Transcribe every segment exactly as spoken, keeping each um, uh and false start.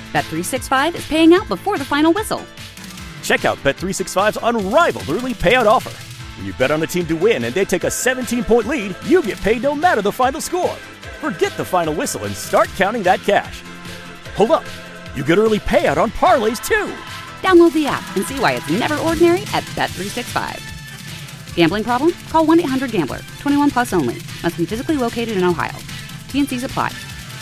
Bet three sixty-five is paying out before the final whistle. Check out Bet three sixty-five's unrivaled early payout offer. When you bet on a team to win and they take a seventeen-point lead, you get paid no matter the final score. Forget the final whistle and start counting that cash. Hold up. You get early payout on parlays, too. Download the app and see why it's never ordinary at Bet three sixty-five. Gambling problem? Call one eight hundred gambler. twenty-one plus only. Must be physically located in Ohio. T N Cs apply.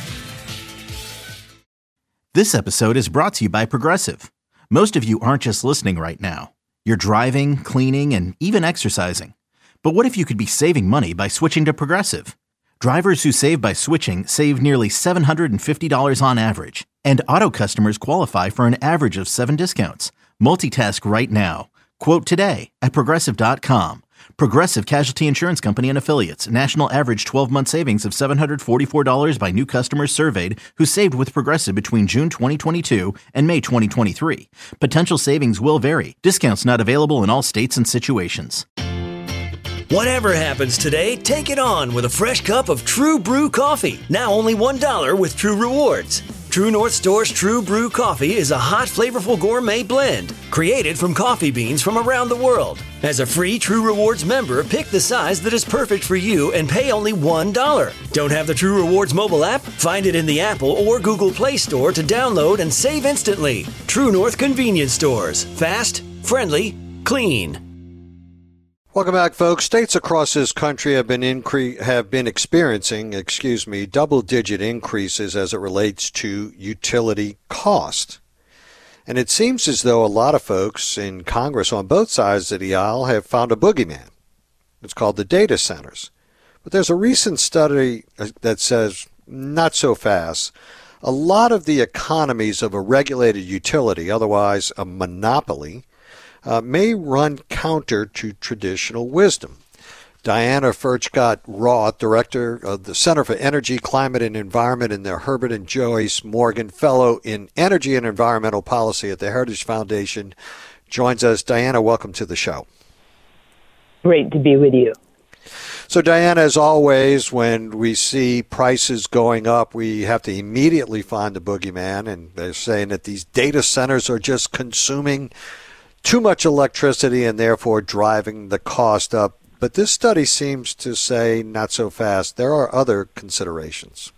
This episode is brought to you by Progressive. Most of you aren't just listening right now. You're driving, cleaning, and even exercising. But what if you could be saving money by switching to Progressive? Drivers who save by switching save nearly seven hundred fifty dollars on average. And auto customers qualify for an average of seven discounts. Multitask right now. Quote today at Progressive dot com. Progressive Casualty Insurance Company and Affiliates. National average twelve-month savings of seven hundred forty-four dollars by new customers surveyed who saved with Progressive between June twenty twenty-two and May twenty twenty-three. Potential savings will vary. Discounts not available in all states and situations. Whatever happens today, take it on with a fresh cup of True Brew coffee. Now only one dollar with True Rewards. True North Store's True Brew coffee is a hot, flavorful gourmet blend created from coffee beans from around the world. As a free True Rewards member, pick the size that is perfect for you and pay only one dollar. Don't have the True Rewards mobile app? Find it in the Apple or Google Play Store to download and save instantly. True North Convenience Stores. Fast, friendly, clean. Welcome back, folks. States across this country have been incre- have been experiencing, excuse me, double-digit increases as it relates to utility cost. And it seems as though a lot of folks in Congress on both sides of the aisle have found a boogeyman. It's called the data centers. But there's a recent study that says, not so fast. A lot of the economies of a regulated utility, otherwise a monopoly, Uh, may run counter to traditional wisdom. Diana Furchtgott-Roth, Director of the Center for Energy, Climate, and Environment, and the Herbert and Joyce Morgan Fellow in Energy and Environmental Policy at the Heritage Foundation, joins us. Diana, welcome to the show. Great to be with you. So, Diana, as always, when we see prices going up, we have to immediately find the boogeyman, and they're saying that these data centers are just consuming too much electricity and therefore driving the cost up. But this study seems to say not so fast. There are other considerations.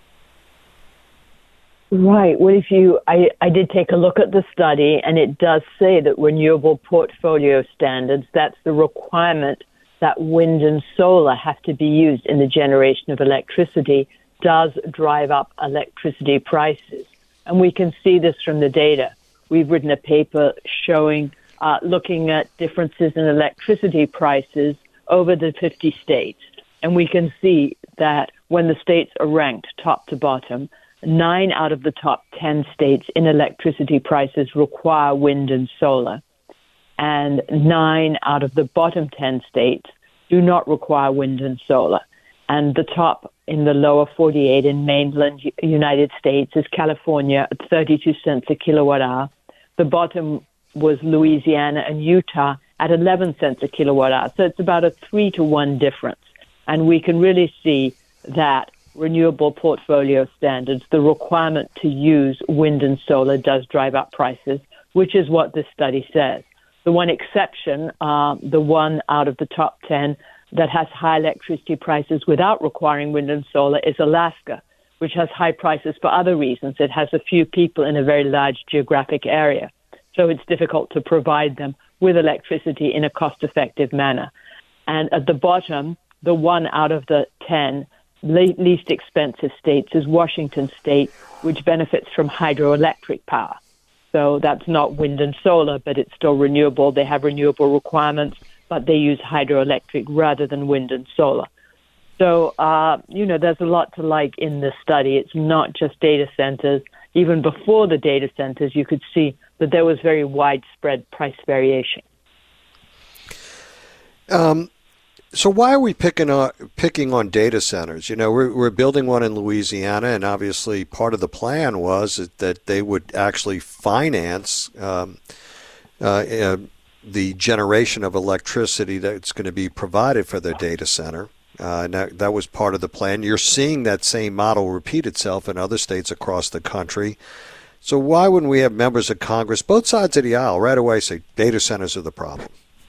Right. Well, if you, I, I did take a look at the study, and it does say that renewable portfolio standards, that's the requirement that wind and solar have to be used in the generation of electricity, does drive up electricity prices. And we can see this from the data. We've written a paper showing, uh, looking at differences in electricity prices over the fifty states. And we can see that when the states are ranked top to bottom, nine out of the top ten states in electricity prices require wind and solar. And nine out of the bottom ten states do not require wind and solar. And the top in the lower forty-eight in mainland United States is California at thirty-two cents a kilowatt hour. The bottom was Louisiana and Utah at eleven cents a kilowatt hour. So it's about a three to one difference. And we can really see that renewable portfolio standards, the requirement to use wind and solar does drive up prices, which is what this study says. The one exception, uh, the one out of the top ten that has high electricity prices without requiring wind and solar is Alaska, which has high prices for other reasons. It has a few people in a very large geographic area, so it's difficult to provide them with electricity in a cost-effective manner. And at the bottom, the one out of the ten least expensive states is Washington State, which benefits from hydroelectric power. So that's not wind and solar, but it's still renewable. They have renewable requirements, but they use hydroelectric rather than wind and solar. So, uh, you know, there's a lot to like in this study. It's not just data centers. Even before the data centers, you could see that there was very widespread price variation. Um, so why are we picking on, picking on data centers? You know, we're, we're building one in Louisiana, and obviously part of the plan was that they would actually finance um, uh, uh, the generation of electricity that's going to be provided for their data center. Uh, and that, that was part of the plan. You're seeing that same model repeat itself in other states across the country. So why wouldn't we have members of Congress, both sides of the aisle, right away say data centers are the problem?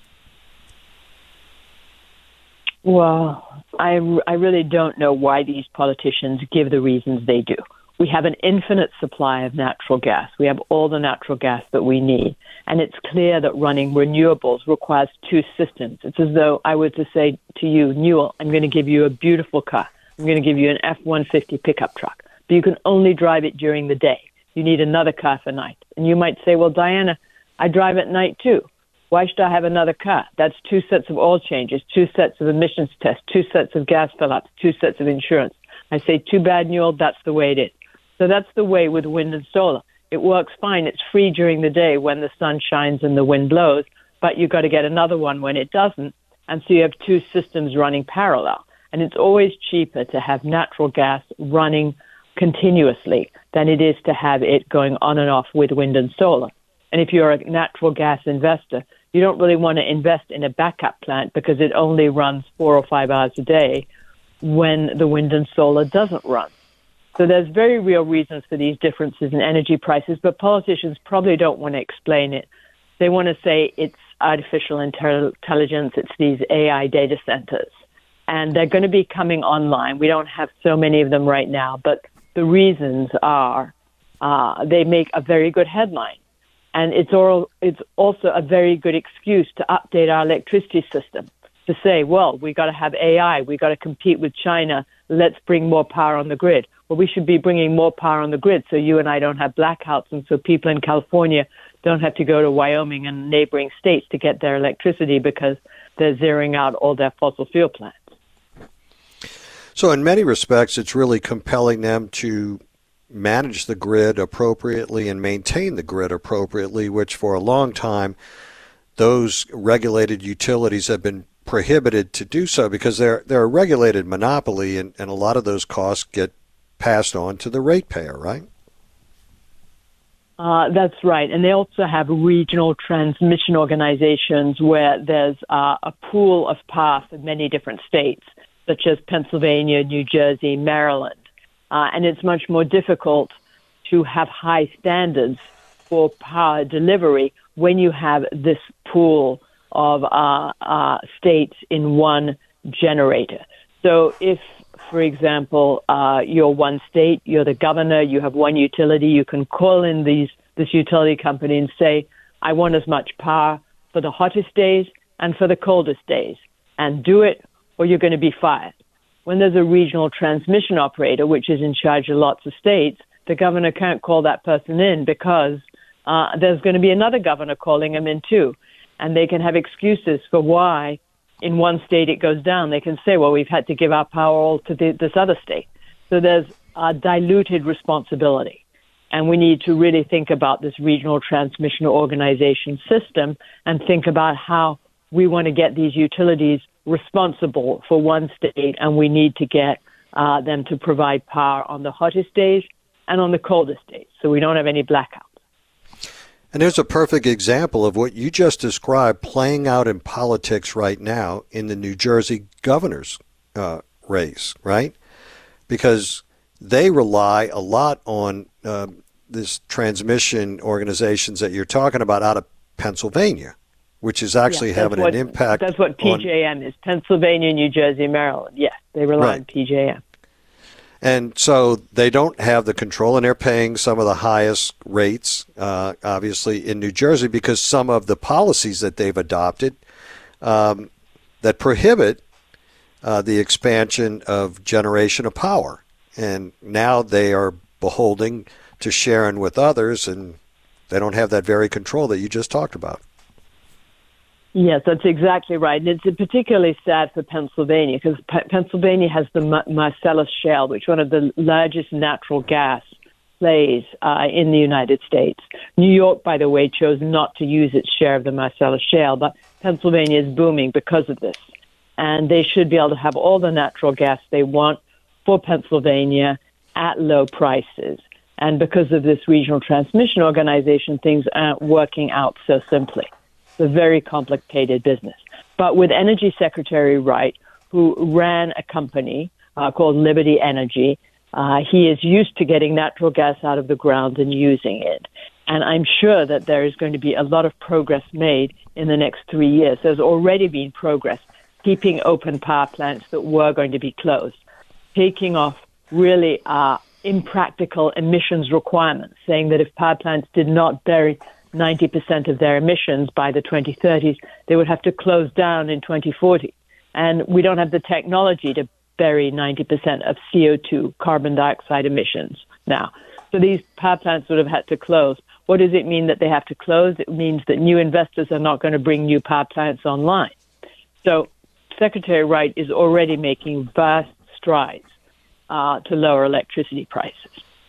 Well, I, I really don't know why these politicians give the reasons they do. We have an infinite supply of natural gas. We have all the natural gas that we need. And it's clear that running renewables requires two systems. It's as though I were to say to you, Newell, I'm going to give you a beautiful car. I'm going to give you an F one fifty pickup truck. But you can only drive it during the day. You need another car for night. And you might say, well, Diana, I drive at night too. Why should I have another car? That's two sets of oil changes, two sets of emissions tests, two sets of gas fill-ups, two sets of insurance. I say, too bad, Newell, that's the way it is. So that's the way with wind and solar. It works fine. It's free during the day when the sun shines and the wind blows, but you've got to get another one when it doesn't. And so you have two systems running parallel. And it's always cheaper to have natural gas running continuously than it is to have it going on and off with wind and solar. And if you're a natural gas investor, you don't really want to invest in a backup plant because it only runs four or five hours a day when the wind and solar doesn't run. So there's very real reasons for these differences in energy prices, but politicians probably don't want to explain it. They want to say it's artificial intelligence, it's these A I data centers, and they're going to be coming online. We don't have so many of them right now, but the reasons are uh, they make a very good headline. And it's, all, it's also a very good excuse to update our electricity system, to say, well, we got to have A I, we got to compete with China, let's bring more power on the grid. Well, we should be bringing more power on the grid so you and I don't have blackouts and so people in California don't have to go to Wyoming and neighboring states to get their electricity because they're zeroing out all their fossil fuel plants. So in many respects, it's really compelling them to manage the grid appropriately and maintain the grid appropriately, which for a long time, those regulated utilities have been prohibited to do so because they're, they're a regulated monopoly and, and a lot of those costs get passed on to the ratepayer, right? Uh, that's right. And they also have regional transmission organizations where there's uh, a pool of power for many different states, such as Pennsylvania, New Jersey, Maryland. Uh, and it's much more difficult to have high standards for power delivery when you have this pool of uh, uh, states in one generator. So if, for example, uh, you're one state, you're the governor, you have one utility, you can call in these this utility company and say, I want as much power for the hottest days and for the coldest days, and do it or you're going to be fired. When there's a regional transmission operator, which is in charge of lots of states, the governor can't call that person in because uh, there's going to be another governor calling him in too. And they can have excuses for why in one state it goes down. They can say, well, we've had to give our power all to the, this other state. So there's a diluted responsibility. And we need to really think about this regional transmission organization system and think about how we want to get these utilities responsible for one state, and we need to get uh, them to provide power on the hottest days and on the coldest days so we don't have any blackouts. And there's a perfect example of what you just described playing out in politics right now in the New Jersey governor's uh, race, right? Because they rely a lot on uh, this transmission organizations that you're talking about out of Pennsylvania, which is actually yeah, having what, an impact. That's what P J M on, is, Pennsylvania, New Jersey, Maryland. Yes, they rely right. on P J M. And so they don't have the control, and they're paying some of the highest rates, uh, obviously, in New Jersey because some of the policies that they've adopted um, that prohibit uh, the expansion of generation of power. And now they are beholding to sharing with others, and they don't have that very control that you just talked about. Yes, that's exactly right. And it's particularly sad for Pennsylvania because P- Pennsylvania has the Mar- Marcellus Shale, which is one of the largest natural gas plays uh, in the United States. New York, by the way, chose not to use its share of the Marcellus Shale, but Pennsylvania is booming because of this. And they should be able to have all the natural gas they want for Pennsylvania at low prices. And because of this regional transmission organization, things aren't working out so simply. It's a very complicated business. But with Energy Secretary Wright, who ran a company uh, called Liberty Energy, Uh, he is used to getting natural gas out of the ground and using it. And I'm sure that there is going to be a lot of progress made in the next three years. There's already been progress keeping open power plants that were going to be closed, taking off really uh, impractical emissions requirements, saying that if power plants did not bury ninety percent of their emissions by the twenty thirties, they would have to close down in twenty forty. And we don't have the technology to bury ninety percent of C O two, carbon dioxide emissions now. So these power plants would have had to close. What does it mean that they have to close? It means that new investors are not going to bring new power plants online. So Secretary Wright is already making vast strides uh, to lower electricity prices.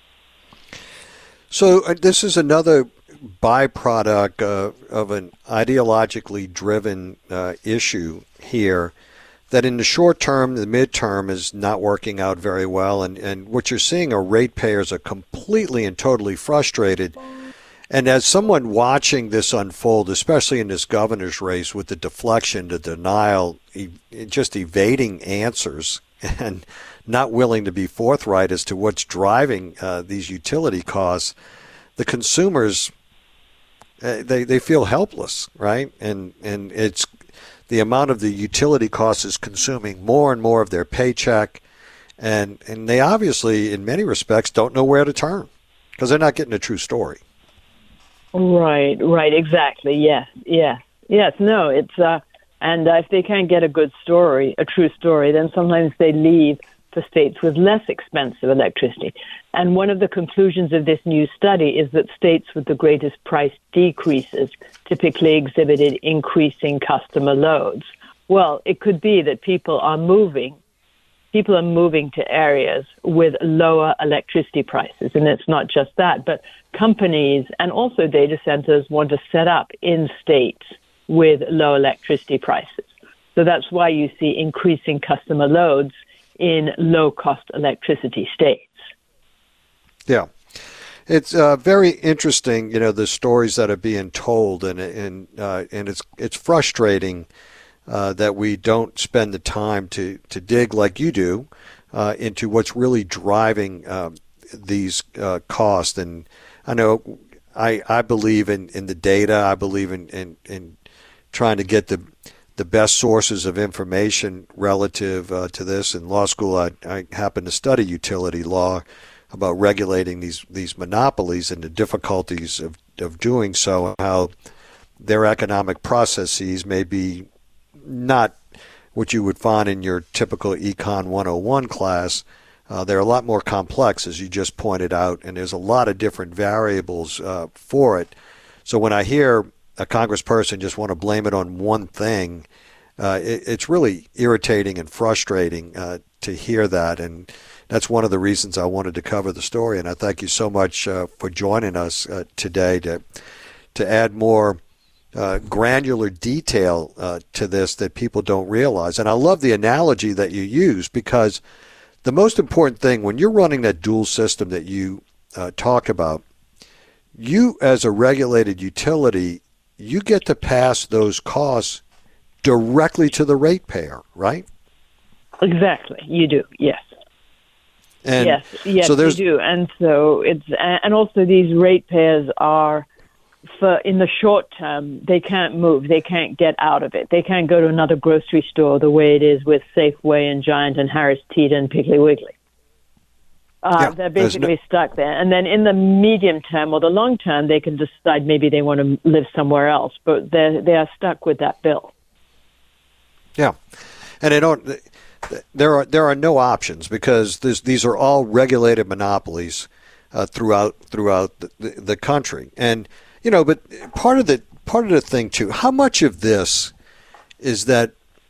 So uh, this is another byproduct uh, of an ideologically driven uh, issue here that in the short term, the midterm is not working out very well. And, and what you're seeing are ratepayers are completely and totally frustrated. And as someone watching this unfold, especially in this governor's race with the deflection, the denial, e- just evading answers and not willing to be forthright as to what's driving uh, these utility costs, the consumers, uh, they, they feel helpless, right? And, and it's the amount of the utility costs is consuming more and more of their paycheck. And, and they obviously, in many respects, don't know where to turn because they're not getting a true story. Right, right, exactly. Yes, yes, yes. No, it's uh, and uh, if they can't get a good story, a true story, then sometimes they leave for states with less expensive electricity. And one of the conclusions of this new study is that states with the greatest price decreases typically exhibited increasing customer loads. Well, it could be that people are moving. People are moving to areas with lower electricity prices, and it's not just that, but companies and also data centers want to set up in states with low electricity prices. So that's why you see increasing customer loads in low-cost electricity states. Yeah. It's uh, very interesting, you know, the stories that are being told, and and uh, and it's it's frustrating uh, that we don't spend the time to, to dig like you do uh, into what's really driving um, these uh, costs. And I know I I believe in, in the data. I believe in, in, in trying to get the the best sources of information relative uh, to this. In law school, I, I happen to study utility law about regulating these, these monopolies and the difficulties of, of doing so, and how their economic processes may be not what you would find in your typical Econ one oh one class. Uh, they're a lot more complex, as you just pointed out, and there's a lot of different variables uh, for it. So when I hear a congressperson just want to blame it on one thing, uh, it, it's really irritating and frustrating uh, to hear that. And that's one of the reasons I wanted to cover the story. And I thank you so much uh, for joining us uh, today to to add more uh, granular detail uh, to this that people don't realize. And I love the analogy that you use, because the most important thing when you're running that dual system that you uh, talk about, you as a regulated utility, you get to pass those costs directly to the ratepayer, right? Exactly. You do. Yes. And yes. Yes, so you do. And so it's, and also these ratepayers are, for in the short term, they can't move. They can't get out of it. They can't go to another grocery store the way it is with Safeway and Giant and Harris Teeter and Piggly Wiggly. Uh, yeah, they're basically no- stuck there. And then in the medium term or the long term, they can decide maybe they want to live somewhere else, but they they are stuck with that bill. Yeah, and they don't. There are there are no options, because this, these are all regulated monopolies uh, throughout throughout the, the, the country. And you know, but part of the part of the thing too, how much of this is that,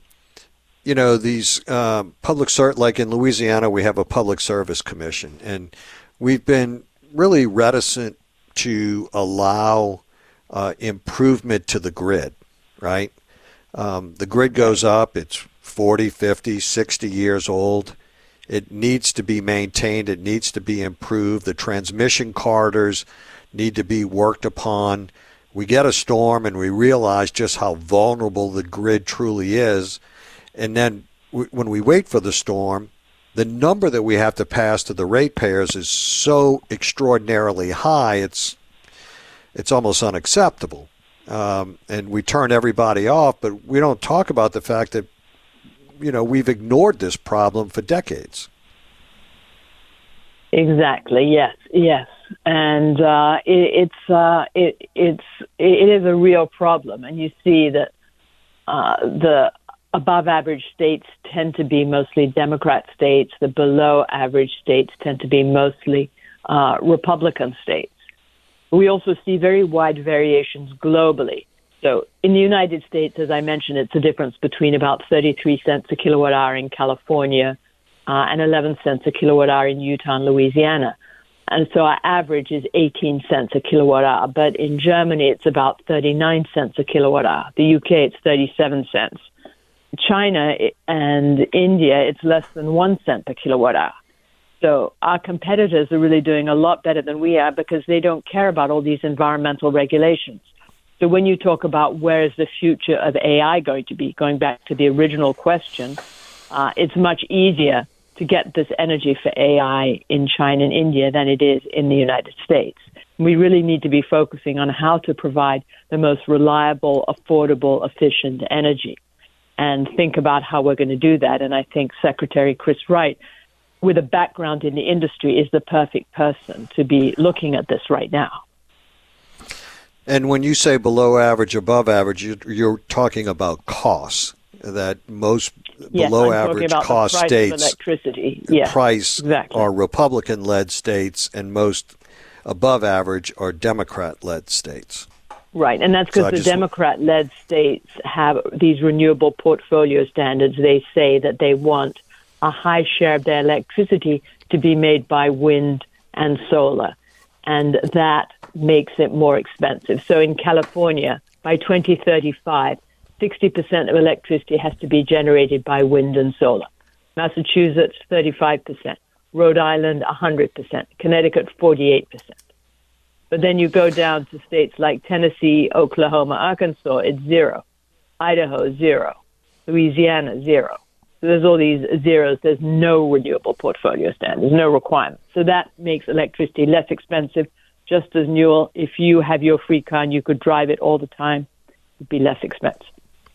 you know, these uh, public cert, like in Louisiana, we have a public service commission, and we've been really reticent to allow uh, improvement to the grid, right? Um, the grid goes up, it's forty, fifty, sixty years old. It needs to be maintained. It needs to be improved. The transmission corridors need to be worked upon. We get a storm and we realize just how vulnerable the grid truly is. And then w- when we wait for the storm, the number that we have to pass to the ratepayers is so extraordinarily high, it's it's almost unacceptable. Um, and we turn everybody off, but we don't talk about the fact that, you know, we've ignored this problem for decades. Exactly. Yes. Yes. And uh, it, it's uh, it it's it is a real problem, and you see that uh, the above average states tend to be mostly Democrat states. The below average states tend to be mostly uh, Republican states. We also see very wide variations globally. So in the United States, as I mentioned, it's a difference between about thirty-three cents a kilowatt hour in California uh, and eleven cents a kilowatt hour in Utah and Louisiana. And so our average is eighteen cents a kilowatt hour. But in Germany, it's about thirty-nine cents a kilowatt hour. The U K, it's thirty-seven cents. China and India, it's less than one cent per kilowatt hour. So our competitors are really doing a lot better than we are because they don't care about all these environmental regulations. So when you talk about where is the future of A I going to be, going back to the original question, uh, it's much easier to get this energy for A I in China and India than it is in the United States. We really need to be focusing on how to provide the most reliable, affordable, efficient energy and think about how we're going to do that. And I think Secretary Chris Wright, with a background in the industry, is the perfect person to be looking at this right now. And when you say below average, above average, you're talking about costs, that most yes, below I'm average about cost the price states of electricity. Yes, price exactly. are Republican-led states, and most above average are Democrat-led states. Right, and that's because so the just... Democrat-led states have these renewable portfolio standards. They say that they want a high share of their electricity to be made by wind and solar, and that makes it more expensive. So in California, by twenty thirty-five, sixty percent of electricity has to be generated by wind and solar. Massachusetts, thirty-five percent. Rhode Island, one hundred percent. Connecticut, forty-eight percent. But then you go down to states like Tennessee, Oklahoma, Arkansas, it's zero. Idaho, zero. Louisiana, zero. So there's all these zeros. There's no renewable portfolio standards, no requirements. So that makes electricity less expensive. Just as Newell, if you have your free car and you could drive it all the time, it would be less expensive.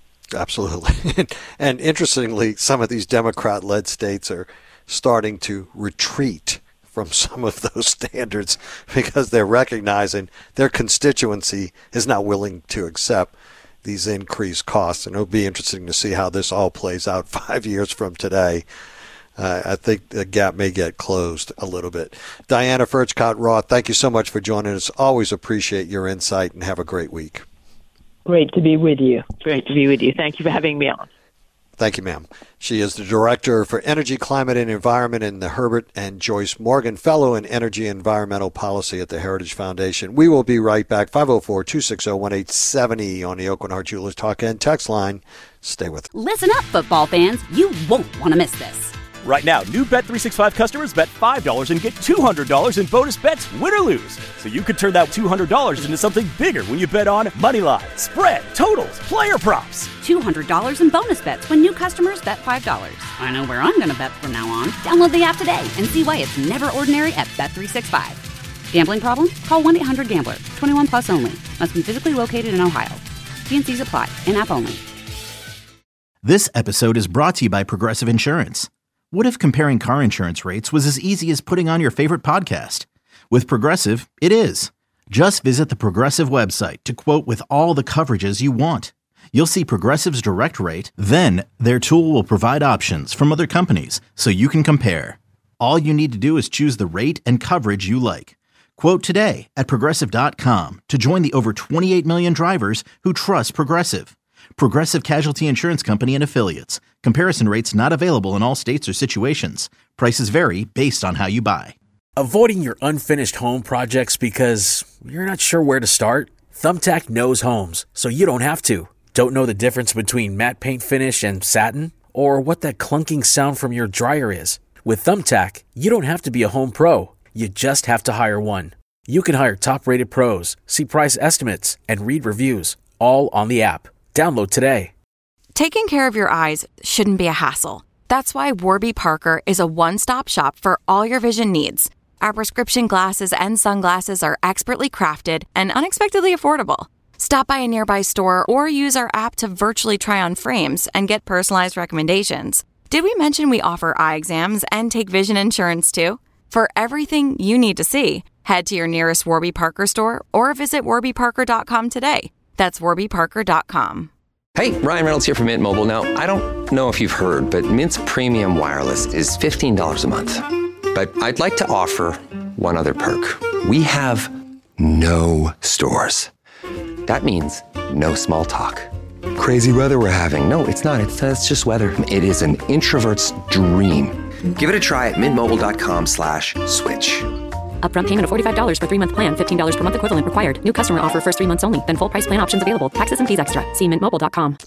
Absolutely. And interestingly, some of these Democrat-led states are starting to retreat from some of those standards because they're recognizing their constituency is not willing to accept these increased costs. And it'll be interesting to see how this all plays out five years from today. Uh, I think the gap may get closed a little bit. Diana Furchtgott-Roth, thank you so much for joining us. Always appreciate your insight, and have a great week. Great to be with you. Great to be with you. Thank you for having me on. Thank you, ma'am. She is the Director for Energy, Climate, and Environment and the Herbert and Joyce Morgan Fellow in Energy and Environmental Policy at the Heritage Foundation. We will be right back. five oh four, two six oh, one eight seven oh on the Aucoin Hart Jewelers Talk and Text line. Stay with us. Listen up, football fans. You won't want to miss this. Right now, new Bet three sixty-five customers bet five dollars and get two hundred dollars in bonus bets, win or lose. So you could turn that two hundred dollars into something bigger when you bet on money line, spread, totals, player props. two hundred dollars in bonus bets when new customers bet five dollars. I know where I'm going to bet from now on. Download the app today and see why it's never ordinary at Bet three sixty-five. Gambling problem? Call one eight hundred gambler. twenty-one plus only. Must be physically located in Ohio. T and C's apply. In-app only. This episode is brought to you by Progressive Insurance. What if comparing car insurance rates was as easy as putting on your favorite podcast? With Progressive, it is. Just visit the Progressive website to quote with all the coverages you want. You'll see Progressive's direct rate, then their tool will provide options from other companies so you can compare. All you need to do is choose the rate and coverage you like. Quote today at Progressive dot com to join the over twenty-eight million drivers who trust Progressive. Progressive Casualty Insurance Company and Affiliates. Comparison rates not available in all states or situations. Prices vary based on how you buy. Avoiding your unfinished home projects because you're not sure where to start? Thumbtack knows homes, so you don't have to. Don't know the difference between matte paint finish and satin? Or what that clunking sound from your dryer is? With Thumbtack, you don't have to be a home pro. You just have to hire one. You can hire top-rated pros, see price estimates, and read reviews, all on the app. Download today. Taking care of your eyes shouldn't be a hassle. That's why Warby Parker is a one-stop shop for all your vision needs. Our prescription glasses and sunglasses are expertly crafted and unexpectedly affordable. Stop by a nearby store or use our app to virtually try on frames and get personalized recommendations. Did we mention we offer eye exams and take vision insurance too? For everything you need to see, head to your nearest Warby Parker store or visit warby parker dot com today. That's warby parker dot com. Hey, Ryan Reynolds here from Mint Mobile. Now, I don't know if you've heard, but Mint's premium wireless is fifteen dollars a month. But I'd like to offer one other perk. We have no stores. That means no small talk. Crazy weather we're having. No, it's not. It's, uh, it's just weather. It is an introvert's dream. Give it a try at mintmobile.com slash switch. Upfront payment of forty-five dollars for three-month plan. fifteen dollars per month equivalent required. New customer offer first three months only. Then full price plan options available. Taxes and fees extra. See mint mobile dot com.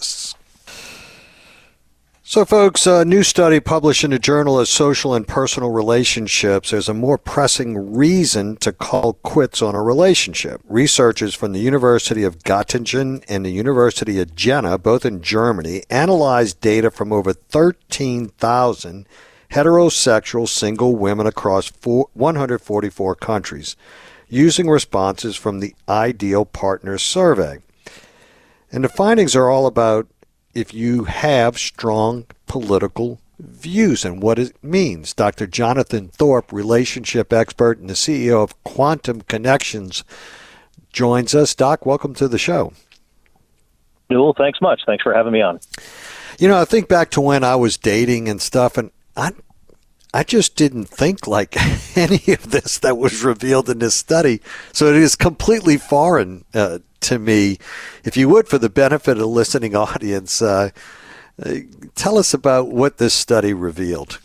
So, folks, a new study published in the Journal of Social and Personal Relationships. There's a more pressing reason to call quits on a relationship. Researchers from the University of Göttingen and the University of Jena, both in Germany, analyzed data from over thirteen thousand heterosexual single women across one hundred forty-four countries, using responses from the Ideal Partner Survey. And the findings are all about if you have strong political views and what it means. Doctor Jonathan Thorpe, relationship expert and the C E O of Quantum Connections, joins us. Doc, welcome to the show. Newell, thanks much. Thanks for having me on. You know, I think back to when I was dating and stuff, and I I just didn't think like any of this that was revealed in this study. So it is completely foreign uh, to me. If you would, for the benefit of the listening audience, uh, uh, tell us about what this study revealed.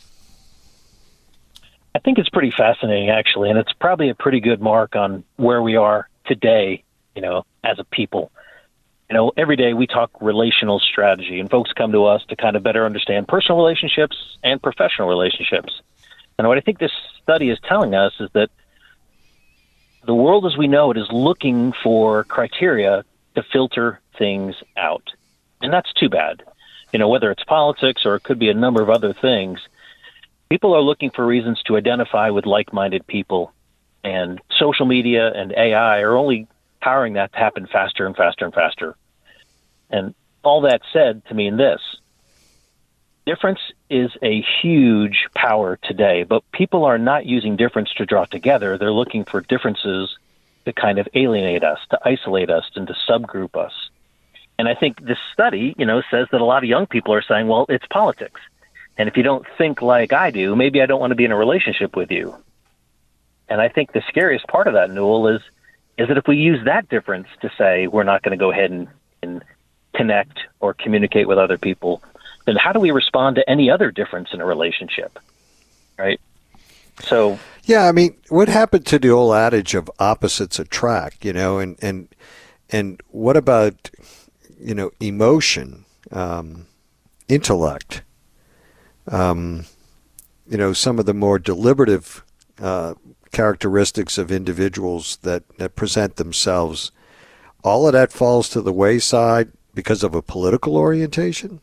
I think it's pretty fascinating, actually, and it's probably a pretty good mark on where we are today, you know, as a people. You know, every day we talk relational strategy, and folks come to us to kind of better understand personal relationships and professional relationships. And what I think this study is telling us is that the world as we know it is looking for criteria to filter things out. And that's too bad. You know, whether it's politics or it could be a number of other things, people are looking for reasons to identify with like-minded people. And social media and A I are only powering that to happen faster and faster and faster. And all that said to mean this, difference is a huge power today, but people are not using difference to draw together. They're looking for differences to kind of alienate us, to isolate us, and to subgroup us. And I think this study, you know, says that a lot of young people are saying, well, it's politics. And if you don't think like I do, maybe I don't want to be in a relationship with you. And I think the scariest part of that, Newell, is is that if we use that difference to say we're not going to go ahead and, and connect or communicate with other people, then how do we respond to any other difference in a relationship, right? So, yeah, I mean, what happened to the old adage of opposites attract, you know, and and and what about, you know, emotion, um, intellect, um, you know, some of the more deliberative uh characteristics of individuals that, that present themselves, all of that falls to the wayside because of a political orientation?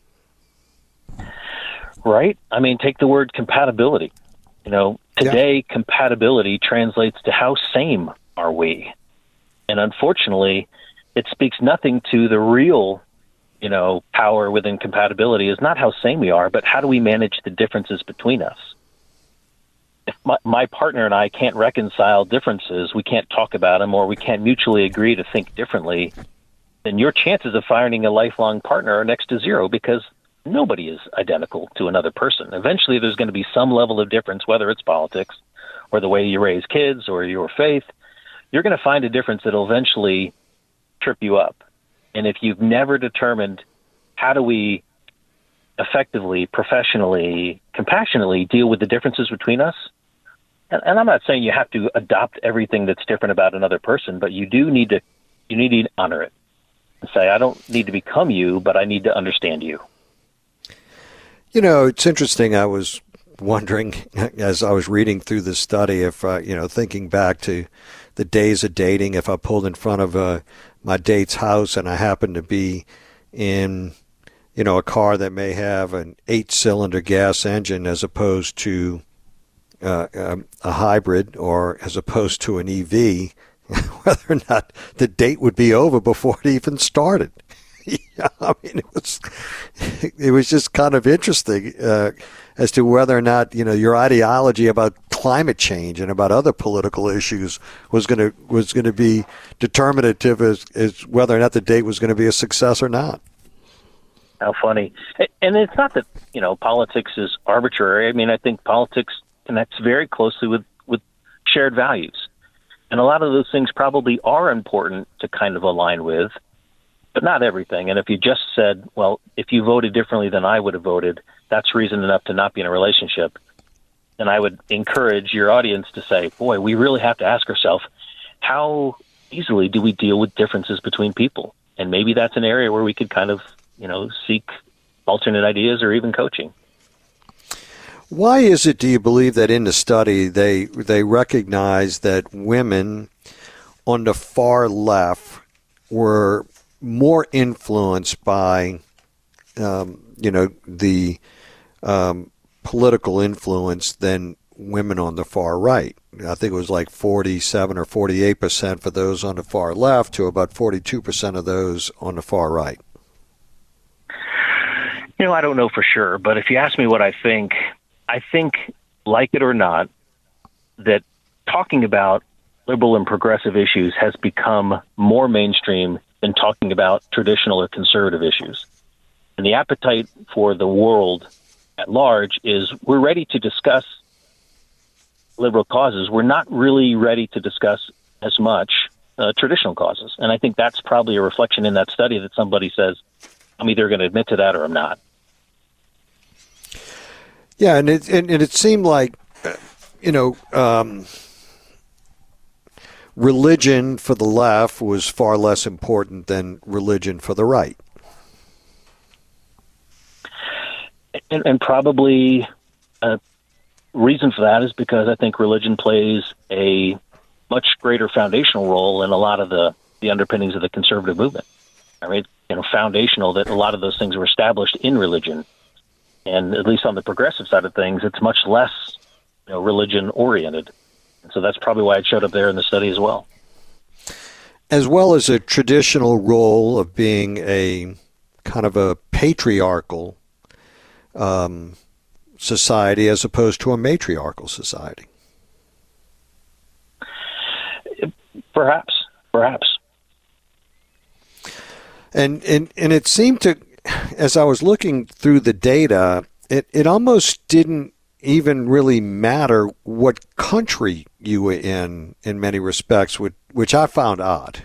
Right. I mean, take the word compatibility. You know, today yeah. compatibility translates to how same are we? And unfortunately, it speaks nothing to the real, you know, power within compatibility is not how same we are, but how do we manage the differences between us? If my, my partner and I can't reconcile differences, we can't talk about them, or we can't mutually agree to think differently, then your chances of finding a lifelong partner are next to zero, because nobody is identical to another person. Eventually, there's going to be some level of difference, whether it's politics or the way you raise kids or your faith. You're going to find a difference that will eventually trip you up. And if you've never determined how do we effectively, professionally, compassionately deal with the differences between us, and, and I'm not saying you have to adopt everything that's different about another person, but you do need to you need to honor it and say, I don't need to become you, but I need to understand you. You know, it's interesting. I was wondering as I was reading through this study, if, uh, you know, thinking back to the days of dating, if I pulled in front of uh, my date's house and I happened to be in, you know, a car that may have an eight-cylinder gas engine as opposed to uh, um, a hybrid or as opposed to an E V, whether or not the date would be over before it even started. Yeah, I mean, it was it was just kind of interesting uh, as to whether or not, you know, your ideology about climate change and about other political issues was going to was going to be determinative as, as whether or not the date was going to be a success or not. How funny. And it's not that, you know, politics is arbitrary. I mean, I think politics connects very closely with, with shared values. And a lot of those things probably are important to kind of align with, but not everything. And if you just said, well, if you voted differently than I would have voted, that's reason enough to not be in a relationship, then I would encourage your audience to say, boy, we really have to ask ourselves, how easily do we deal with differences between people? And maybe that's an area where we could kind of, you know, seek alternate ideas or even coaching. Why is it, do you believe, that in the study they they recognize that women on the far left were more influenced by, um, you know, the um, political influence than women on the far right? I think it was like forty-seven or forty-eight percent for those on the far left to about forty-two percent of those on the far right. You know, I don't know for sure, but if you ask me what I think, I think, like it or not, that talking about liberal and progressive issues has become more mainstream than talking about traditional or conservative issues. And the appetite for the world at large is we're ready to discuss liberal causes. We're not really ready to discuss as much uh, traditional causes. And I think that's probably a reflection in that study that somebody says, I'm either going to admit to that or I'm not. Yeah, and it and, and it seemed like, you know, um, religion for the left was far less important than religion for the right. And, and probably a reason for that is because I think religion plays a much greater foundational role in a lot of the, the underpinnings of the conservative movement. I mean, you know, foundational that a lot of those things were established in religion. And at least on the progressive side of things, it's much less, you know, religion-oriented. And so that's probably why it showed up there in the study as well. As well as a traditional role of being a kind of a patriarchal um, society as opposed to a matriarchal society. Perhaps, perhaps. And, and, and it seemed to, as I was looking through the data, it, it almost didn't even really matter what country you were in, in many respects, which, which I found odd.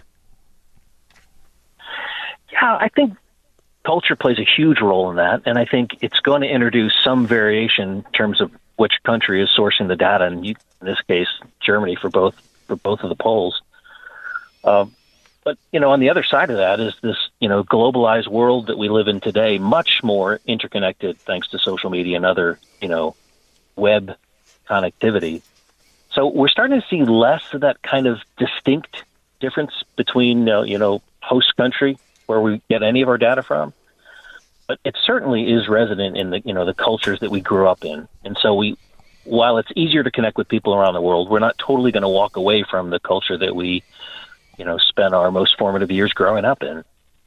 Yeah, I think culture plays a huge role in that, and I think it's going to introduce some variation in terms of which country is sourcing the data, and you, in this case, Germany for both for both of the polls. Um, But, you know, on the other side of that is this, you know, globalized world that we live in today, much more interconnected thanks to social media and other, you know, web connectivity. So we're starting to see less of that kind of distinct difference between, uh, you know, host country where we get any of our data from. But it certainly is resident in the, you know, the cultures that we grew up in. And so we, while it's easier to connect with people around the world, we're not totally going to walk away from the culture that we, you know, spent our most formative years growing up in.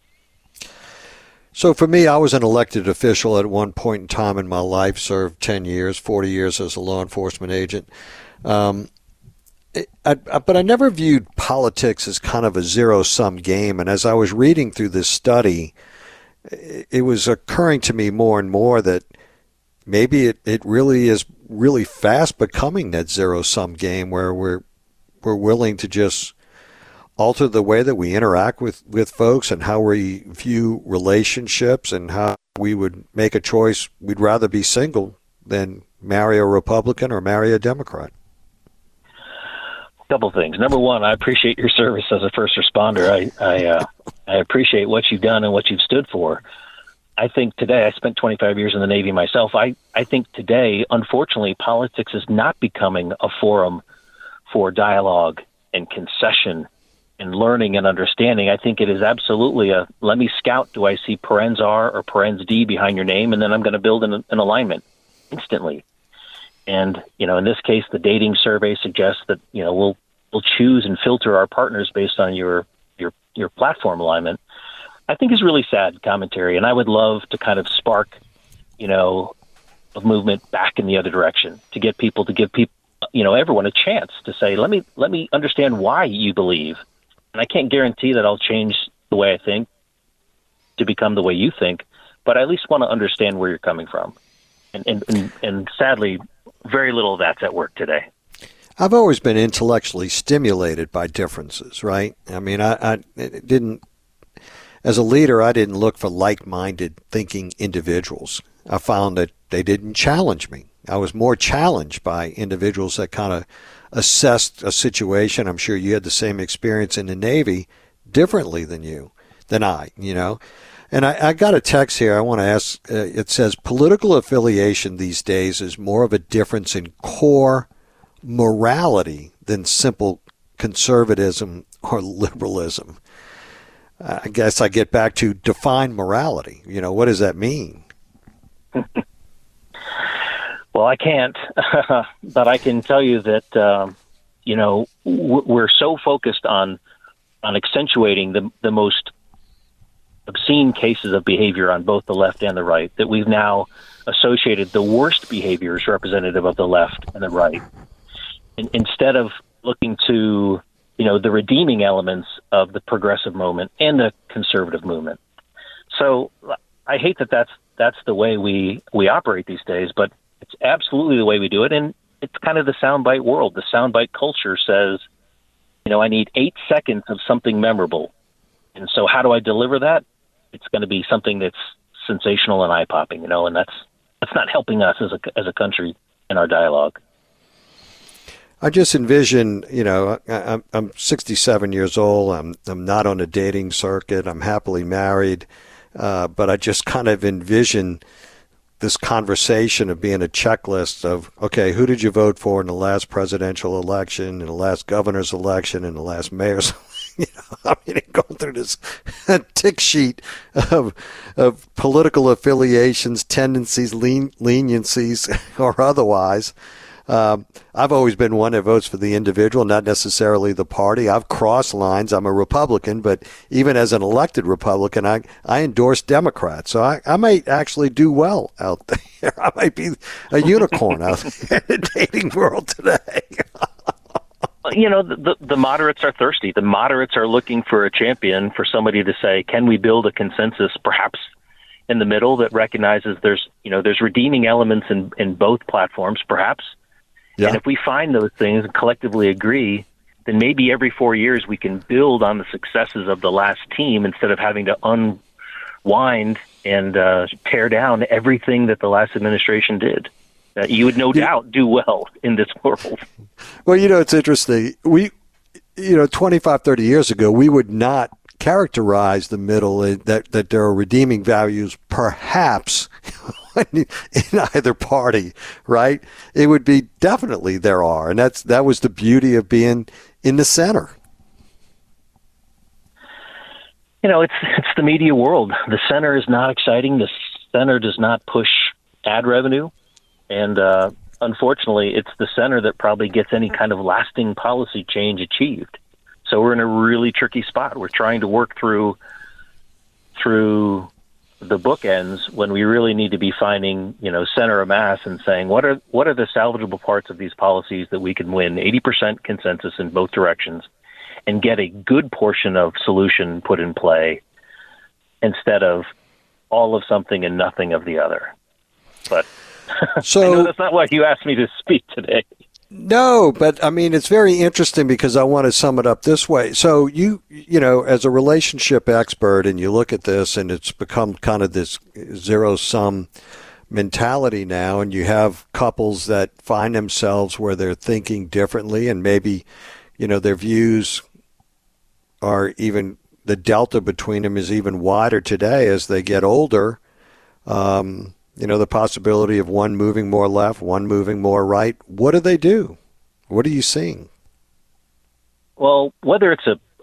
So for me, I was an elected official at one point in time in my life, served ten years, forty years as a law enforcement agent. Um, I, I, but I never viewed politics as kind of a zero-sum game. And as I was reading through this study, it, it was occurring to me more and more that maybe it, it really is really fast becoming that zero-sum game where we're we're willing to just alter the way that we interact with, with folks and how we view relationships and how we would make a choice. We'd rather be single than marry a Republican or marry a Democrat. Couple things. Number one, I appreciate your service as a first responder. I I, uh, I appreciate what you've done and what you've stood for. I think today, I spent twenty-five years in the Navy myself. I, I think today, unfortunately, politics is not becoming a forum for dialogue and concession and learning and understanding, I think it is absolutely a, let me scout, do I see parens R or parens D behind your name? And then I'm going to build an, an alignment instantly. And, you know, in this case, the dating survey suggests that, you know, we'll, we'll choose and filter our partners based on your, your, your platform alignment. I think is really sad commentary. And I would love to kind of spark, you know, a movement back in the other direction to get people to give people, you know, everyone a chance to say, let me, let me understand why you believe. And I can't guarantee that I'll change the way I think to become the way you think, but I at least want to understand where you're coming from. And, and, and, and sadly, very little of that's at work today. I've always been intellectually stimulated by differences, right? I mean, I, I didn't, as a leader, I didn't look for like-minded thinking individuals. I found that they didn't challenge me. I was more challenged by individuals that kind of assessed a situation. I'm sure you had the same experience in the Navy differently than you, than I, you know. And I, I got a text here I want to ask. Uh, it says, political affiliation these days is more of a difference in core morality than simple conservatism or liberalism. Uh, I guess I get back to define morality. You know, what does that mean? Well, I can't, but I can tell you that, um, you know, we're so focused on on accentuating the the most obscene cases of behavior on both the left and the right that we've now associated the worst behaviors representative of the left and the right. And instead of looking to, you know, the redeeming elements of the progressive movement and the conservative movement. So I hate that that's that's the way we, we operate these days, but it's absolutely the way we do it, and it's kind of the soundbite world. The soundbite culture says, you know, I need eight seconds of something memorable. And so how do I deliver that? It's going to be something that's sensational and eye-popping, you know, and that's that's not helping us as a, as a country in our dialogue. I just envision, you know, I, I'm sixty-seven years old. I'm I'm not on a dating circuit. I'm happily married, uh, but I just kind of envision this conversation of being a checklist of, okay, who did you vote for in the last presidential election, in the last governor's election, in the last mayor's you know, I mean, going through this tick sheet of of political affiliations, tendencies, len- leniencies, or otherwise. Um, I've always been one that votes for the individual, not necessarily the party. I've crossed lines. I'm a Republican, but even as an elected Republican, I, I endorse Democrats. So I, I might actually do well out there. I might be a unicorn out there in the dating world today. You know, the, the moderates are thirsty. The moderates are looking for a champion, for somebody to say, can we build a consensus, perhaps in the middle, that recognizes there's, you know, there's redeeming elements in, in both platforms, perhaps. Yeah. And if we find those things and collectively agree, then maybe every four years we can build on the successes of the last team instead of having to unwind and uh, tear down everything that the last administration did. Uh, you would no yeah. doubt do well in this world. Well, you know, it's interesting. We, you know, twenty-five, thirty years ago, we would not characterize the middle that, that there are redeeming values, perhaps, in either party, right? It would be definitely there are, and that's that was the beauty of being in the center. You know, it's it's the media world. The center is not exciting. The center does not push ad revenue, and uh, unfortunately, it's the center that probably gets any kind of lasting policy change achieved. So we're in a really tricky spot. We're trying to work through through. the bookends when we really need to be finding, you know, center of mass and saying, what are what are the salvageable parts of these policies that we can win eighty percent consensus in both directions and get a good portion of solution put in play instead of all of something and nothing of the other. But so, I know that's not why you asked me to speak today. No, but I mean, it's very interesting because I want to sum it up this way. So you, you know, as a relationship expert, and you look at this and it's become kind of this zero sum mentality now, and you have couples that find themselves where they're thinking differently, and maybe, you know, their views are even, the delta between them is even wider today as they get older. Um, You know, the possibility of one moving more left, one moving more right. What do they do? What are you seeing? Well, whether it's a,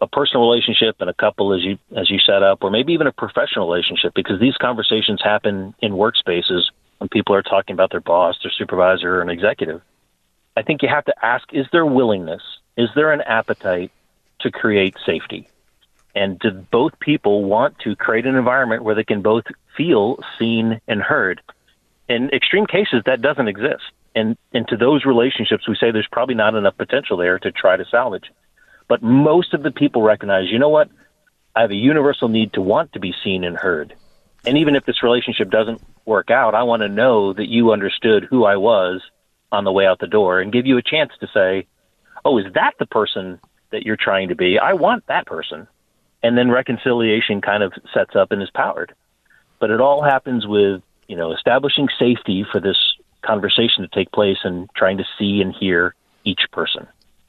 a personal relationship and a couple as you as you set up, or maybe even a professional relationship, because these conversations happen in workspaces when people are talking about their boss, their supervisor, or an executive. I think you have to ask, is there willingness? Is there an appetite to create safety? And do both people want to create an environment where they can both feel seen and heard? In extreme cases, that doesn't exist. And, and to those relationships, we say there's probably not enough potential there to try to salvage. But most of the people recognize, you know what? I have a universal need to want to be seen and heard. And even if this relationship doesn't work out, I want to know that you understood who I was on the way out the door and give you a chance to say, oh, is that the person that you're trying to be? I want that person. And then reconciliation kind of sets up and is powered. But it all happens with, you know, establishing safety for this conversation to take place and trying to see and hear each person.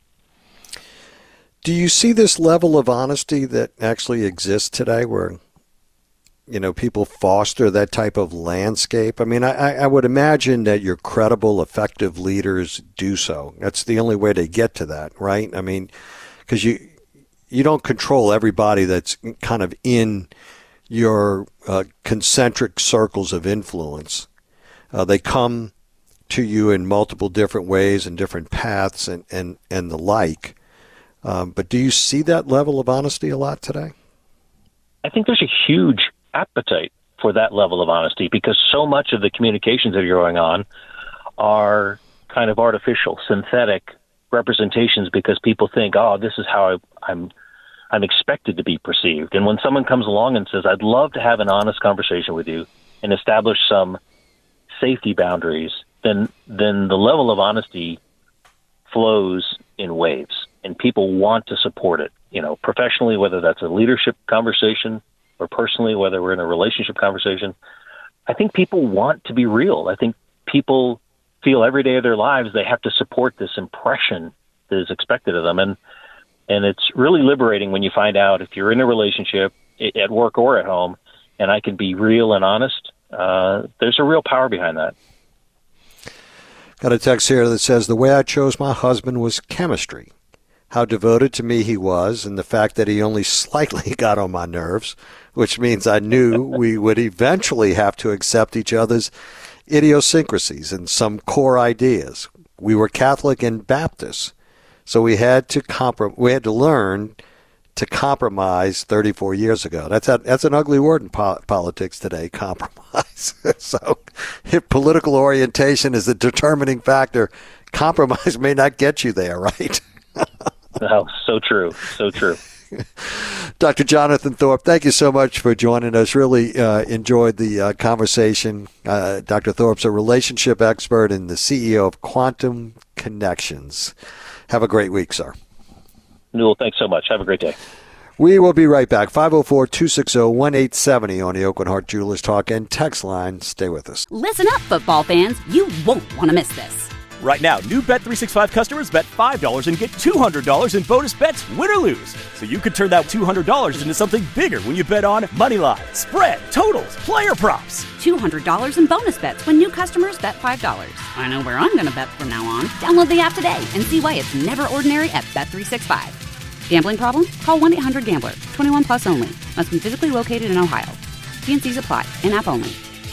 Do you see this level of honesty that actually exists today where, you know, people foster that type of landscape? I mean, I, I would imagine that your credible, effective leaders do so. That's the only way to get to that, right? I mean, because you you don't control everybody that's kind of in your uh, concentric circles of influence. Uh, they come to you in multiple different ways and different paths and, and, and the like. Um, but do you see that level of honesty a lot today? I think there's a huge appetite for that level of honesty because so much of the communications that are going on are kind of artificial, synthetic representations because people think, oh, this is how I, I'm I'm expected to be perceived. And when someone comes along and says, I'd love to have an honest conversation with you and establish some safety boundaries, then then the level of honesty flows in waves and people want to support it, you know, professionally, whether that's a leadership conversation or personally, whether we're in a relationship conversation. I think people want to be real. I think people feel every day of their lives they have to support this impression that is expected of them. And and it's really liberating when you find out if you're in a relationship at work or at home, and I can be real and honest, uh, there's a real power behind that. Got a text here that says, the way I chose my husband was chemistry. How devoted to me he was, and the fact that he only slightly got on my nerves, which means I knew we would eventually have to accept each other's idiosyncrasies and some core ideas. We were Catholic and Baptist, so we had to comprom- we had to learn to compromise thirty-four years ago. That's a, that's an ugly word in po- politics today, compromise. So if political orientation is the determining factor, compromise may not get you there, right? Oh, so true. So true. Doctor Jonathan Thorpe, thank you so much for joining us. Really uh, enjoyed the uh, conversation. Uh, Doctor Thorpe's a relationship expert and the C E O of Quantum Connections. Have a great week, sir. Newell, thanks so much. Have a great day. We will be right back. five oh four, two six zero, one eight seven zero on the Aucoin Hart Jewelers Talk and text line. Stay with us. Listen up, football fans. You won't want to miss this. Right now, new Bet three sixty-five customers bet five dollars and get two hundred dollars in bonus bets, win or lose. So you could turn that two hundred dollars into something bigger when you bet on money line, spread, totals, player props. two hundred dollars in bonus bets when new customers bet five dollars. I know where I'm going to bet from now on. Download the app today and see why it's never ordinary at Bet three sixty-five. Gambling problem? Call one eight hundred gambler. twenty-one plus only. Must be physically located in Ohio. T and C's apply. In-app only.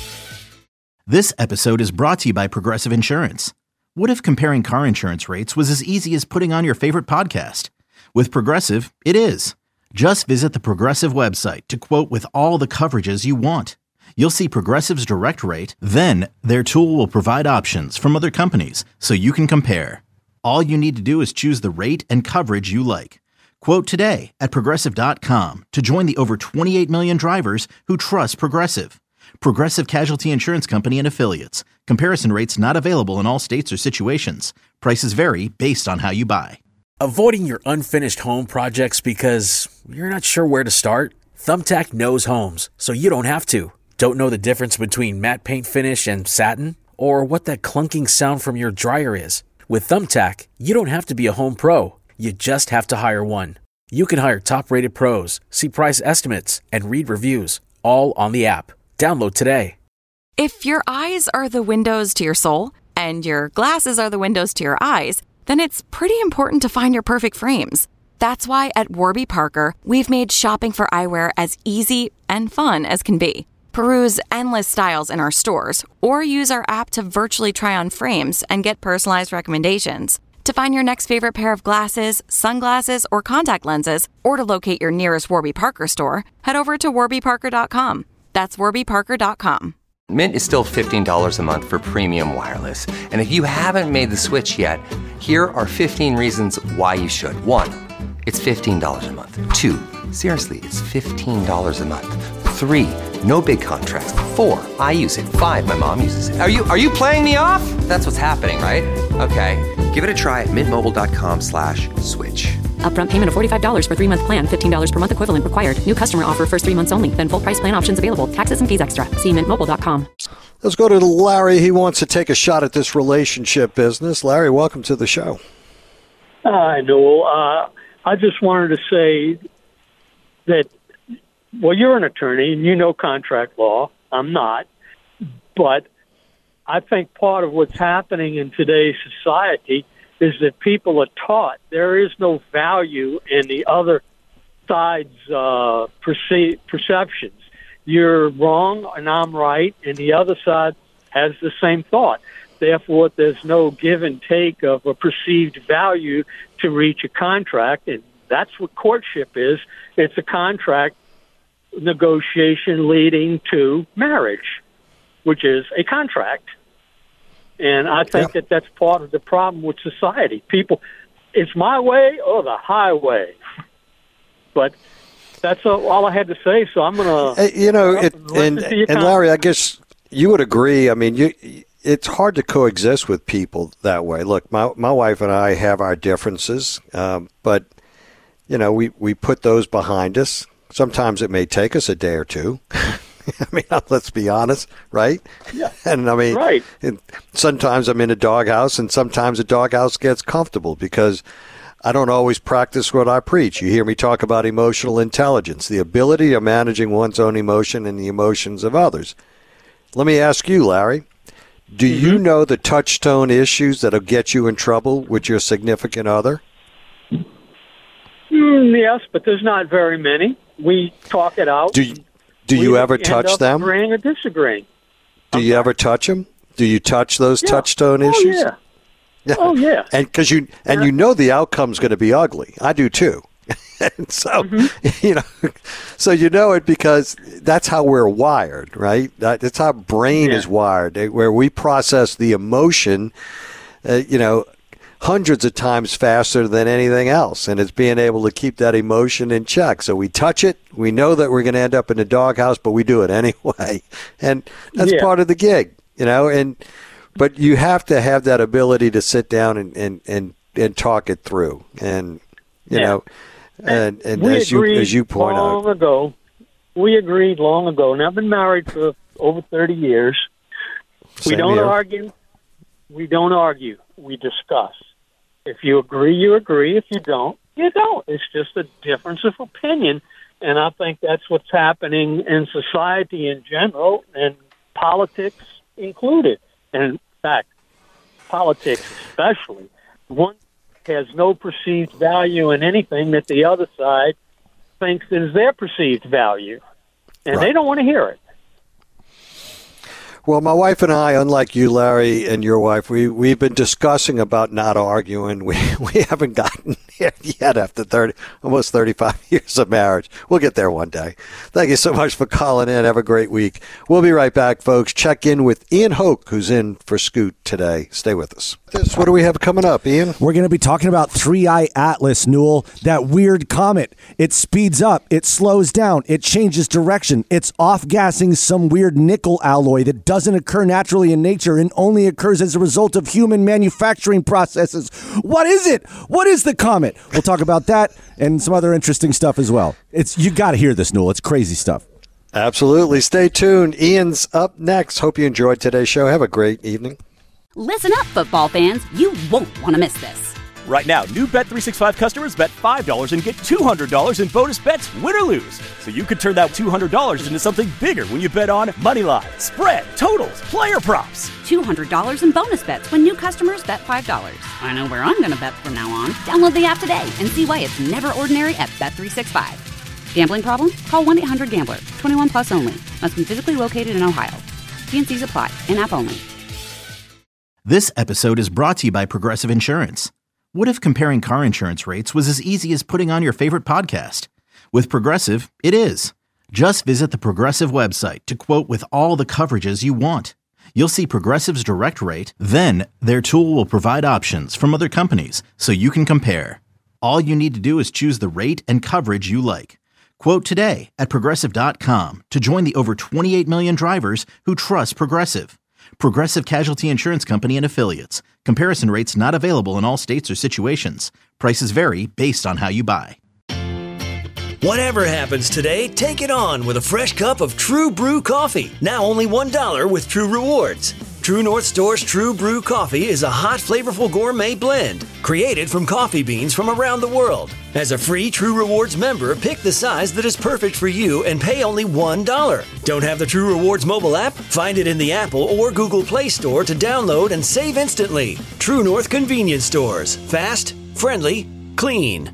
This episode is brought to you by Progressive Insurance. What if comparing car insurance rates was as easy as putting on your favorite podcast? With Progressive, it is. Just visit the Progressive website to quote with all the coverages you want. You'll see Progressive's direct rate, then their tool will provide options from other companies so you can compare. All you need to do is choose the rate and coverage you like. Quote today at Progressive dot com to join the over twenty-eight million drivers who trust Progressive. Progressive Casualty Insurance Company and Affiliates. Comparison rates not available in all states or situations. Prices vary based on how you buy. Avoiding your unfinished home projects because you're not sure where to start? Thumbtack knows homes, so you don't have to. Don't know the difference between matte paint finish and satin? Or what that clunking sound from your dryer is? With Thumbtack, you don't have to be a home pro. You just have to hire one. You can hire top-rated pros, see price estimates, and read reviews, all on the app. Download today. If your eyes are the windows to your soul and your glasses are the windows to your eyes, then it's pretty important to find your perfect frames. That's why at Warby Parker, we've made shopping for eyewear as easy and fun as can be. Peruse endless styles in our stores, or use our app to virtually try on frames and get personalized recommendations. To find your next favorite pair of glasses, sunglasses, or contact lenses, or to locate your nearest Warby Parker store, head over to warby parker dot com. That's warby parker dot com. Mint is still fifteen dollars a month for premium wireless. And if you haven't made the switch yet, here are fifteen reasons why you should. One, it's fifteen dollars a month. Two, seriously, it's fifteen dollars a month. Three, no big contrast. Four, I use it. Five, my mom uses it. Are you are you playing me off? That's what's happening, right? Okay, give it a try at mintmobile.com slash switch. Upfront payment of forty-five dollars for three-month plan, fifteen dollars per month equivalent required. New customer offer first three months only. Then full price plan options available. Taxes and fees extra. See mint mobile dot com. Let's go to Larry. He wants to take a shot at this relationship business. Larry, welcome to the show. Hi, Noel. Uh, I just wanted to say that, well, you're an attorney and you know contract law. I'm not. But I think part of what's happening in today's society is that people are taught there is no value in the other side's uh, perce- perceptions. You're wrong and I'm right, and the other side has the same thought. Therefore, there's no give and take of a perceived value to reach a contract, and that's what courtship is. It's a contract negotiation leading to marriage, which is a contract. And I think yeah. that that's part of the problem with society. People, it's my way or the highway. But that's all I had to say, so I'm going to... You know, it, and, and, and Larry, I guess you would agree. I mean, you, it's hard to coexist with people that way. Look, my my wife and I have our differences, um, but, you know, we, we put those behind us. Sometimes it may take us a day or two. I mean, let's be honest, right? Yeah. And I mean, right. sometimes I'm in a doghouse, and sometimes a doghouse gets comfortable because I don't always practice what I preach. You hear me talk about emotional intelligence, the ability of managing one's own emotion and the emotions of others. Let me ask you, Larry, do mm-hmm. you know the touchstone issues that'll get you in trouble with your significant other? Mm, yes, but there's not very many. We talk it out. Do you, do you ever touch them? Agreeing or disagreeing. Do I'm you sorry. ever touch them? Do you touch those yeah. touchstone oh, issues? Yeah. Yeah. Oh yeah. And because you and you know the outcome's going to be ugly. I do too. And so mm-hmm. you know, so you know it because that's how we're wired, right? That's how our brain yeah. is wired, where we process the emotion, uh, you know, hundreds of times faster than anything else, and it's being able to keep that emotion in check. So we touch it. We know that we're going to end up in the doghouse, but we do it anyway, and that's yeah. part of the gig, you know. And but you have to have that ability to sit down and and, and, and talk it through, and you yeah. know, and, and we as you as you point long out, ago, we agreed long ago, and I've been married for over thirty years. Same we don't here. argue. We don't argue. We discuss. If you agree, you agree. If you don't, you don't. It's just a difference of opinion. And I think that's what's happening in society in general, and politics included. And in fact, politics especially. One has no perceived value in anything that the other side thinks is their perceived value. And right. they don't want to hear it. Well, my wife and I, unlike you, Larry, and your wife, we, we've been discussing about not arguing. We we haven't gotten there yet after thirty, almost thirty-five years of marriage. We'll get there one day. Thank you so much for calling in. Have a great week. We'll be right back, folks. Check in with Ian Hoke, who's in for Scoot today. Stay with us. This, what do we have coming up, Ian? We're going to be talking about three I Atlas, Newell, that weird comet. It speeds up. It slows down. It changes direction. It's off-gassing some weird nickel alloy that doesn't occur naturally in nature and only occurs as a result of human manufacturing processes. What is it? What is the comet? We'll talk about that and some other interesting stuff as well. It's you got to hear this, Newell. It's crazy stuff. Absolutely. Stay tuned. Ian's up next. Hope you enjoyed today's show. Have a great evening. Listen up, football fans. You won't want to miss this. Right now, new Bet three sixty-five customers bet five dollars and get two hundred dollars in bonus bets, win or lose. So you could turn that two hundred dollars into something bigger when you bet on money line, spread, totals, player props. two hundred dollars in bonus bets when new customers bet five dollars. I know where I'm going to bet from now on. Download the app today and see why it's never ordinary at Bet three sixty-five. Gambling problem? Call one eight hundred gambler. twenty-one plus only. Must be physically located in Ohio. T and C's apply. In-app only. This episode is brought to you by Progressive Insurance. What if comparing car insurance rates was as easy as putting on your favorite podcast? With Progressive, it is. Just visit the Progressive website to quote with all the coverages you want. You'll see Progressive's direct rate, then their tool will provide options from other companies so you can compare. All you need to do is choose the rate and coverage you like. Quote today at Progressive dot com to join the over twenty-eight million drivers who trust Progressive. Progressive Casualty Insurance Company and Affiliates. Comparison rates not available in all states or situations. Prices vary based on how you buy. Whatever happens today, take it on with a fresh cup of True Brew coffee. Now only one dollar with True Rewards. True North Store's True Brew coffee is a hot, flavorful gourmet blend created from coffee beans from around the world. As a free True Rewards member, pick the size that is perfect for you and pay only one dollar. Don't have the True Rewards mobile app? Find it in the Apple or Google Play Store to download and save instantly. True North Convenience Stores. Fast, friendly, clean.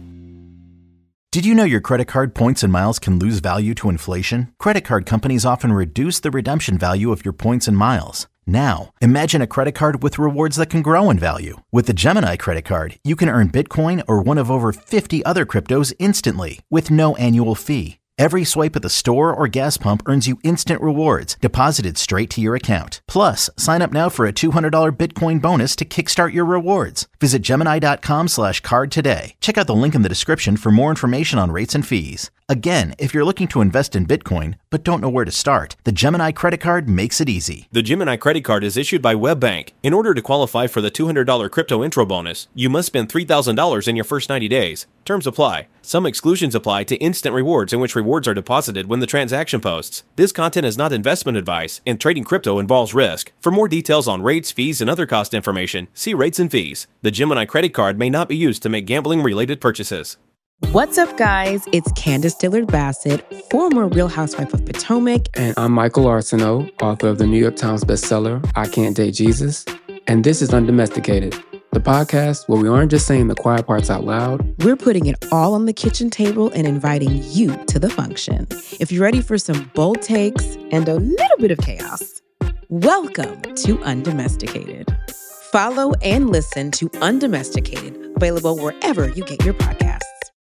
Did you know your credit card points and miles can lose value to inflation? Credit card companies often reduce the redemption value of your points and miles. Now, imagine a credit card with rewards that can grow in value. With the Gemini credit card, you can earn Bitcoin or one of over fifty other cryptos instantly with no annual fee. Every swipe at the store or gas pump earns you instant rewards deposited straight to your account. Plus, sign up now for a two hundred dollars Bitcoin bonus to kickstart your rewards. Visit Gemini.com slash card today. Check out the link in the description for more information on rates and fees. Again, if you're looking to invest in Bitcoin but don't know where to start, the Gemini credit card makes it easy. The Gemini credit card is issued by WebBank. In order to qualify for the two hundred dollars crypto intro bonus, you must spend three thousand dollars in your first ninety days. Terms apply. Some exclusions apply to instant rewards in which rewards are deposited when the transaction posts. This content is not investment advice, and trading crypto involves risk. For more details on rates, fees, and other cost information, see rates and fees. The Gemini credit card may not be used to make gambling-related purchases. What's up, guys? It's Candace Dillard-Bassett, former Real Housewife of Potomac. And I'm Michael Arsenault, author of the New York Times bestseller, I Can't Date Jesus. And this is Undomesticated, the podcast where we aren't just saying the quiet parts out loud. We're putting it all on the kitchen table and inviting you to the function. If you're ready for some bold takes and a little bit of chaos, welcome to Undomesticated. Follow and listen to Undomesticated, available wherever you get your podcasts.